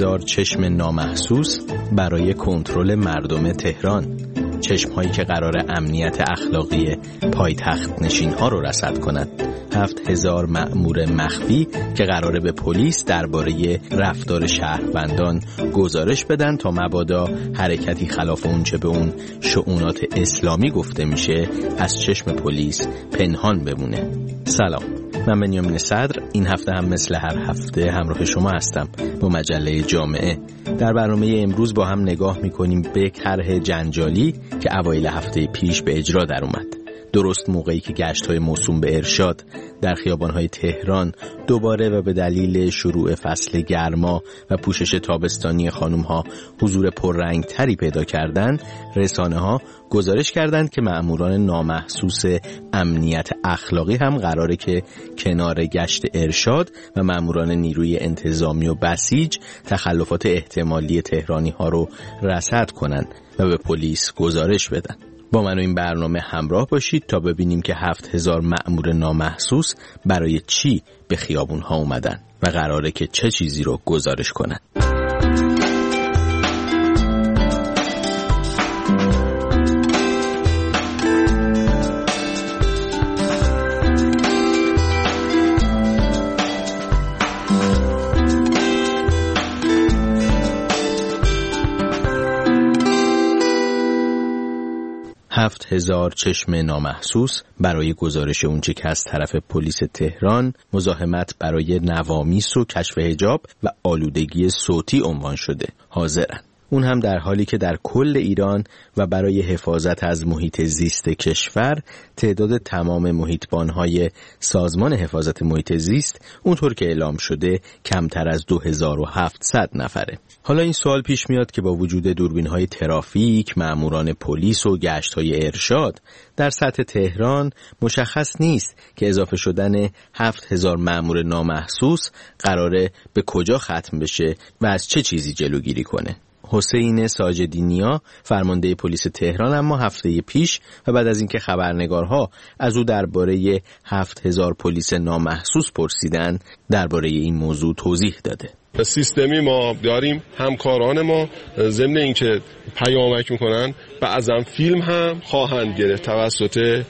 7000 چشم نامحسوس برای کنترل مردم تهران. چشم‌هایی که قرار امنیت اخلاقی پایتخت نشین‌ها رو رصد کند. 7000 مأمور مخفی که قراره به پلیس درباره رفتار شهروندان گزارش بدن تا مبادا حرکتی خلاف اونچه به اون شؤونات اسلامی گفته میشه از چشم پلیس پنهان بمونه. سلام، من بنیامین صدر. این هفته هم مثل هر هفته همراه شما هستم با مجله جامعه. در برنامه امروز با هم نگاه میکنیم به طرح جنجالی که اوایل هفته پیش به اجرا در اومد. درست موقعی که گشت‌های موسوم به ارشاد در خیابان‌های تهران دوباره و به دلیل شروع فصل گرما و پوشش تابستانی خانم‌ها حضور پررنگ‌تری پیدا کردند، رسانه‌ها گزارش کردند که مأموران نامحسوس امنیت اخلاقی هم قراره که کنار گشت ارشاد و مأموران نیروی انتظامی و بسیج تخلفات احتمالی تهرانی‌ها رو رصد کنند و به پلیس گزارش بدن. با من و این برنامه همراه باشید تا ببینیم که 7000 مأمور نامحسوس برای چی به خیابون‌ها اومدن و قراره که چه چیزی رو گزارش کنن. هفت هزار چشم نامحسوس برای گزارش اونچه که از طرف پلیس تهران مزاحمت برای نوامیس و کشف حجاب و آلودگی صوتی عنوان شده حاضرن. اون هم در حالی که در کل ایران و برای حفاظت از محیط زیست کشور تعداد تمام محیطبان‌های سازمان حفاظت محیط زیست اونطور که اعلام شده کمتر از 2700 نفره. حالا این سوال پیش میاد که با وجود دوربین‌های ترافیک، مأموران پلیس و گشت‌های ارشاد در سطح تهران مشخص نیست که اضافه شدن 7000 مأمور نامحسوس قراره به کجا ختم بشه و از چه چیزی جلوگیری کنه. حسین ساجدینیا فرمانده پلیس تهران اما هفته پیش و بعد از اینکه خبرنگارها از او درباره 7000 پلیس نامحسوس پرسیدن درباره این موضوع توضیح داده. سیستمی ما داریم، همکاران ما ضمن اینکه پیامک میکنن بعضا فیلم هم خواهند گرفت توسط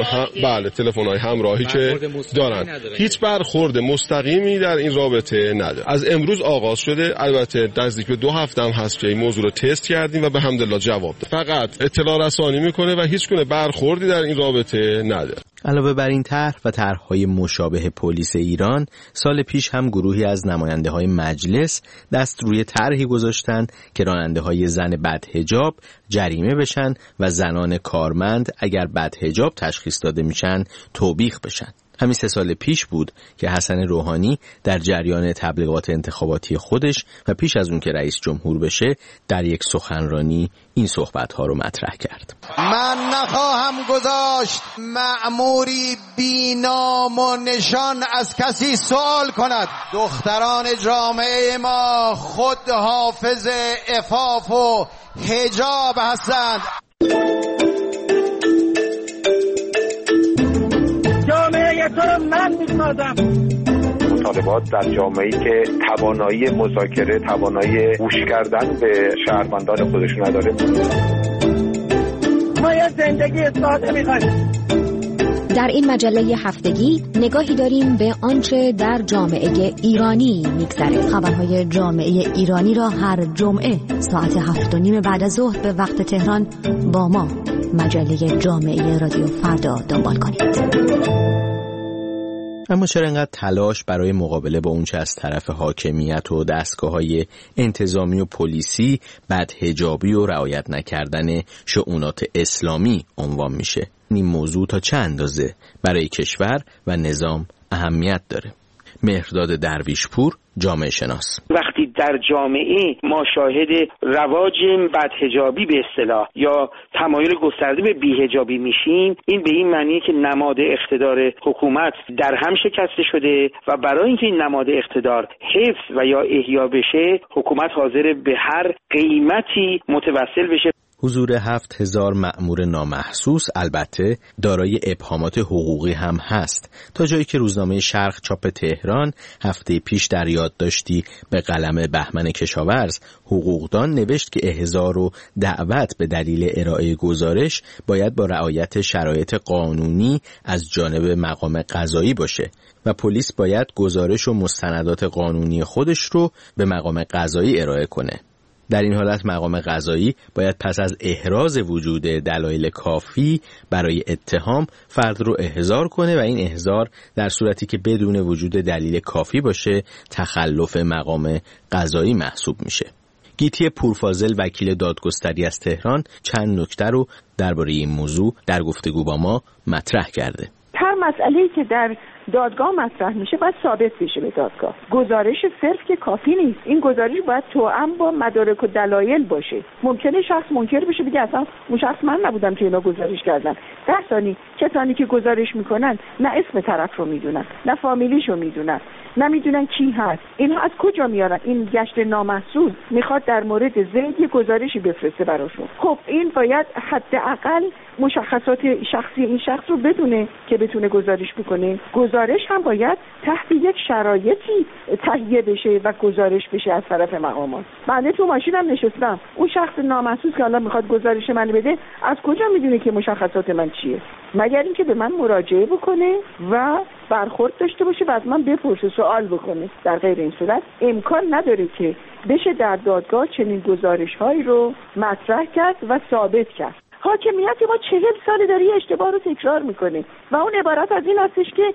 تلفن‌های همراهی که دارن. هیچ برخورد مستقیمی در این رابطه نداره. از امروز آغاز شده، البته نزدیک به 2 هفته هم هست که این موضوع رو تست کردیم و به حمدالله جواب داد. فقط اطلاع رسانی میکنه و هیچ گونه برخوردی در این رابطه نداره. علاوه بر این طرح و طرح‌های مشابه پلیس ایران، سال پیش هم گروهی از نماینده‌های مجلس دست روی طرحی گذاشتند که راننده‌های زن بدحجاب جریمه بشن و زنان کارمند اگر بدحجاب تشخیص داده میشن توبیخ بشن. همین 3 سال پیش بود که حسن روحانی در جریان تبلیغات انتخاباتی خودش و پیش از اون که رئیس جمهور بشه در یک سخنرانی این صحبت‌ها رو مطرح کرد. من نخواهم گذاشت مأموری بی نام و نشان از کسی سوال کند. دختران جامعه ما خود حافظ عفاف و حجاب هستند. جامعه تو رو من می‌سازم. مطالبات در جامعه‌ای که توانایی مذاکره، توانایی گوش کردن به شهروندان خودشون نداره. ما یه زندگی ساده می‌خوایم. در این مجله هفتگی نگاهی داریم به آنچه در جامعه ایرانی می‌گذره. خبرهای جامعه ایرانی را هر جمعه ساعت 7:30 بعد از ظهر به وقت تهران با ما مجله جامعه رادیو فردا دنبال کنید. اما چرا اینقدر تلاش برای مقابله با اونچه از طرف حاکمیت و دستگاه‌های انتظامی و پلیسی بدحجابی و رعایت نکردن شؤونات اسلامی عنوان میشه؟ این موضوع تا چه اندازه برای کشور و نظام اهمیت داره؟ مهرداد درویشپور، جامعه شناس: وقتی در جامعه ما شاهد رواج بدحجابی به اصطلاح یا تمایل گسترده به بی‌حجابی میشیم، این به این معنیه که نماد اقتدار حکومت در هم شکسته شده و برای اینکه این نماد اقتدار حفظ و یا احیا بشه، حکومت حاضر به هر قیمتی متوسل بشه. حضور 7000 مأمور نامحسوس البته دارای ابهامات حقوقی هم هست، تا جایی که روزنامه شرق چاپ تهران هفته پیش در یادداشتی به قلم بهمن کشاورز حقوقدان نوشت که احضار و دعوت به دلیل ارائه گزارش باید با رعایت شرایط قانونی از جانب مقام قضایی باشه و پلیس باید گزارش و مستندات قانونی خودش رو به مقام قضایی ارائه کنه. در این حالت مقام قضایی باید پس از احراز وجود دلایل کافی برای اتهام فرد رو احضار کنه و این احضار در صورتی که بدون وجود دلیل کافی باشه تخلف مقام قضایی محسوب میشه. گیتی پورفاضل وکیل دادگستری از تهران چند نکته رو درباره این موضوع در گفتگو با ما مطرح کرده. هر مسئله‌ای که در دادگاه مطرح میشه باید ثابت بشه به دادگاه. گزارش صرف که کافی نیست. این گزارش باید توأم با مدارک و دلایل باشه. ممکنه شخص منکر بشه بگه اصلا اون شخص من نبودم که اینا گزارش کردن. در ثانی کسانی که گزارش میکنن نه اسم طرف رو میدونن، نه فامیلیشو میدونن، نمیدونن کی هست، اینها از کجا میارن. این گشت نامحسوس میخواد در مورد زید یه گزارشی بفرسته براشون. خب این باید حداقل مشخصات شخصی این شخص رو بدونه که بتونه گزارش بکنه. گزارش هم باید تحت یک شرایطی تهیه بشه و گزارش بشه از طرف مقامات. من تو ماشینم نشستم، اون شخص نامحسوس که الان میخواد گزارش من بده از کجا میدونه که مشخصات من چیه؟ مگر اینکه به من مراجعه بکنه و برخورد داشته باشه و از من بپرسه، سوال بکنه. در غیر این صورت امکان نداره که بشه در دادگاه چنین گزارش‌هایی رو مطرح کرد و ثابت کرد. حاکمیت ما 40 سال داره اشتباه رو تکرار میکنه و اون عبارت از این هستش که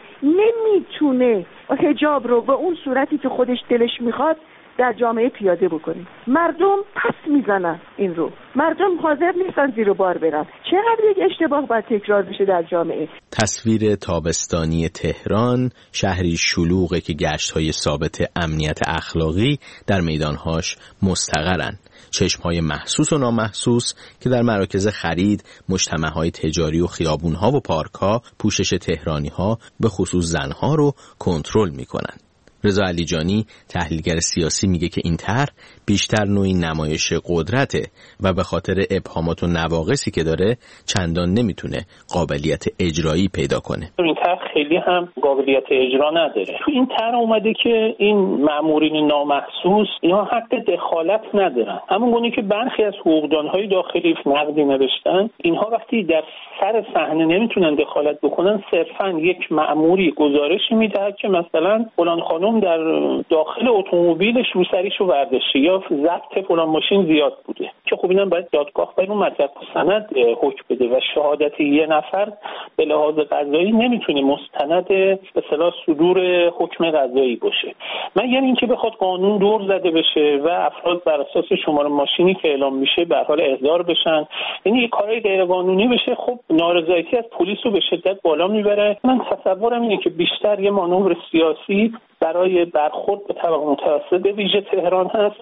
نمیتونه حجاب رو به اون صورتی که خودش دلش میخواد در جامعه پیاده بکنه. مردم پس میزنن این رو، مردم حاضر نیستن زیر بار برن. چقدر یک اشتباه باید تکرار بشه در جامعه. تصویر تابستانی تهران شهری شلوغه که گشت‌های ثابت امنیت اخلاقی در میدانهاش مستقرن. چشم‌های محسوس و نامحسوس که در مراکز خرید، مجتمع‌های تجاری و خیابون‌ها و پارک‌ها پوشش تهرانی‌ها به خصوص زن‌ها رو کنترل می‌کنن. رضا علیجانی تحلیلگر سیاسی میگه که این طرح بیشتر نوعی نمایش قدرته و به خاطر ابهامات و نواقصی که داره چندان نمیتونه قابلیت اجرایی پیدا کنه. این طرح خیلی هم قابلیت اجرا نداره. تو این طرح اومده که این مامورین نامحسوس اینا حق دخالت ندارن. همونگونه که برخی از حقوقدان‌های داخلی نقدی نوشتن، اینها وقتی در سر صحنه نمیتونن دخالت بکنن، صرفاً یک مأموری گزارشی میده که مثلا فلان خانم در داخل اتومبیلش روسریشو برداشته یا ضبط فلان ماشین زیاد بوده، که خب اینم باید دادگاه باید اون مدرک و سند حکم بده و شهادت یه نفر به لحاظ قضایی نمیتونه مستند به اصطلاح صدور حکم قضایی باشه. مگر اینکه بخواد قانون دور زده بشه و افراد بر اساس شماره ماشینی که اعلام میشه به حال احضار بشن، یعنی یه کارهای غیر قانونی بشه، خب نارضایتی از پلیس رو به شدت بالا میبره. من تصورم اینه که بیشتر یه مانور سیاسی برای برخورد به طبقه متوسط به ویژه تهران هست.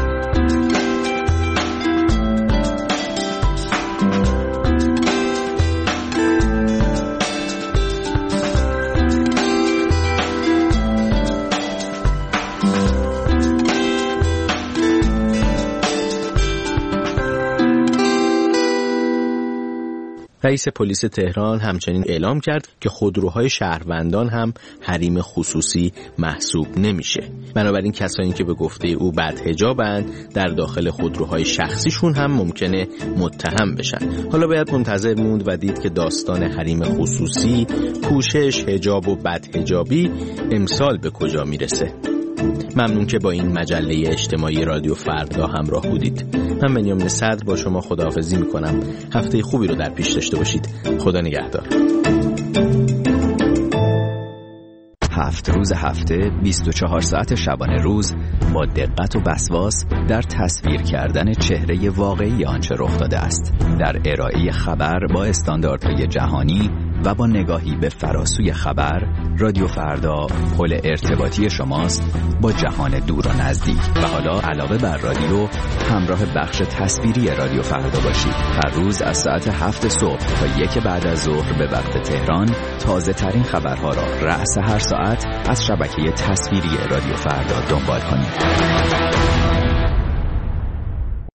رئیس پلیس تهران همچنین اعلام کرد که خودروهای شهروندان هم حریم خصوصی محسوب نمیشه. بنابراین کسانی که به گفته او بدحجابند در داخل خودروهای شخصیشون هم ممکنه متهم بشن. حالا باید منتظر موند و دید که داستان حریم خصوصی، پوشش، حجاب و بدحجابی امسال به کجا میرسه. ممنون که با این مجله اجتماعی رادیو فردا همراه بودید. من بنیامین صدر با شما خداحافظی میکنم. هفته خوبی رو در پیش داشته باشید. خدا نگهدار. 7 روز هفته 24 ساعت شبانه روز با دقت و وسواس در تصویر کردن چهره واقعی آنچه رخ داده است، در ارائه خبر با استانداردهای جهانی و با نگاهی به فراسوی خبر، رادیو فردا پل ارتباطی شماست با جهان دور و نزدیک. و حالا علاوه بر رادیو، همراه بخش تصویری رادیو فردا باشید. هر روز از ساعت 7 صبح تا 1 بعد از ظهر به وقت تهران تازه ترین خبرها را رأس هر ساعت از شبکه تصویری رادیو فردا دنبال کنید.